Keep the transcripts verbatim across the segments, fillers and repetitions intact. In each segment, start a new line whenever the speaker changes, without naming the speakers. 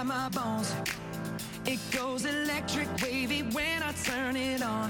inside my bones. It goes electric wavy when I turn it on.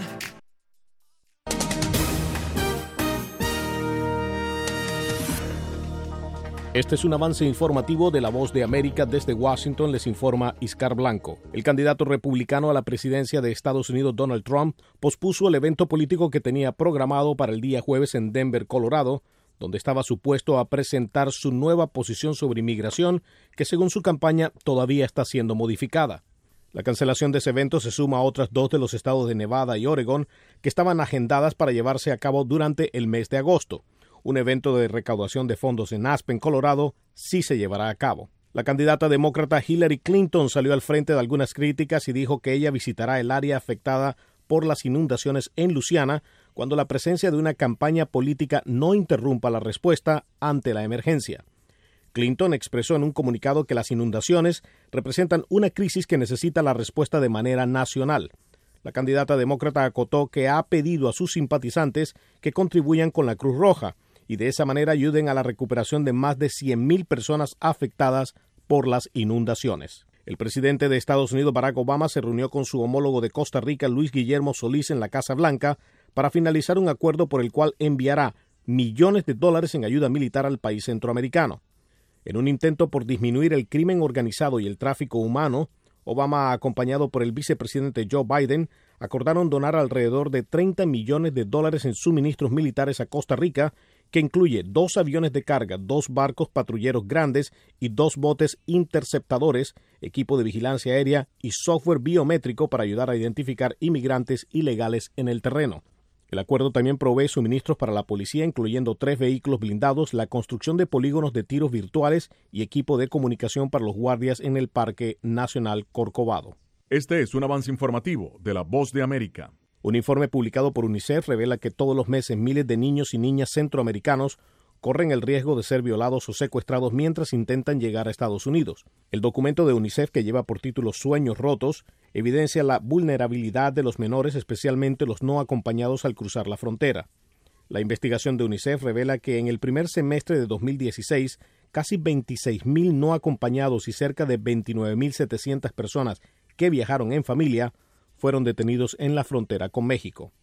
Este es un avance informativo de La Voz de América. Desde Washington les informa Iscar Blanco. El candidato republicano a la presidencia de Estados Unidos, Donald Trump, pospuso el evento político que tenía programado para el día jueves en Denver, Colorado, donde estaba supuesto a presentar su nueva posición sobre inmigración, que según su campaña todavía está siendo modificada. La cancelación de ese evento se suma a otras dos de los estados de Nevada y Oregon que estaban agendadas para llevarse a cabo durante el mes de agosto. Un evento de recaudación de fondos en Aspen, Colorado, sí se llevará a cabo. La candidata demócrata Hillary Clinton salió al frente de algunas críticas y dijo que ella visitará el área afectada por las inundaciones en Luisiana cuando la presencia de una campaña política no interrumpa la respuesta ante la emergencia. Clinton expresó en un comunicado que las inundaciones representan una crisis que necesita la respuesta de manera nacional. La candidata demócrata acotó que ha pedido a sus simpatizantes que contribuyan con la Cruz Roja y de esa manera ayuden a la recuperación de más de cien mil personas afectadas por las inundaciones. El presidente de Estados Unidos, Barack Obama, se reunió con su homólogo de Costa Rica, Luis Guillermo Solís, en la Casa Blanca para finalizar un acuerdo por el cual enviará millones de dólares en ayuda militar al país centroamericano. En un intento por disminuir el crimen organizado y el tráfico humano, Obama, acompañado por el vicepresidente Joe Biden, acordaron donar alrededor de treinta millones de dólares en suministros militares a Costa Rica, que incluye dos aviones de carga, dos barcos patrulleros grandes y dos botes interceptadores, equipo de vigilancia aérea y software biométrico para ayudar a identificar inmigrantes ilegales en el terreno. El acuerdo también provee suministros para la policía, incluyendo tres vehículos blindados, la construcción de polígonos de tiros virtuales y equipo de comunicación para los guardias en el Parque Nacional Corcovado.
Este es un avance informativo de La Voz de América.
Un informe publicado por UNICEF revela que todos los meses miles de niños y niñas centroamericanos corren el riesgo de ser violados o secuestrados mientras intentan llegar a Estados Unidos. El documento de UNICEF, que lleva por título Sueños Rotos, evidencia la vulnerabilidad de los menores, especialmente los no acompañados al cruzar la frontera. La investigación de UNICEF revela que en el primer semestre de dos mil dieciséis, casi veintiséis mil no acompañados y cerca de veintinueve mil setecientas personas que viajaron en familia fueron detenidos en la frontera con México.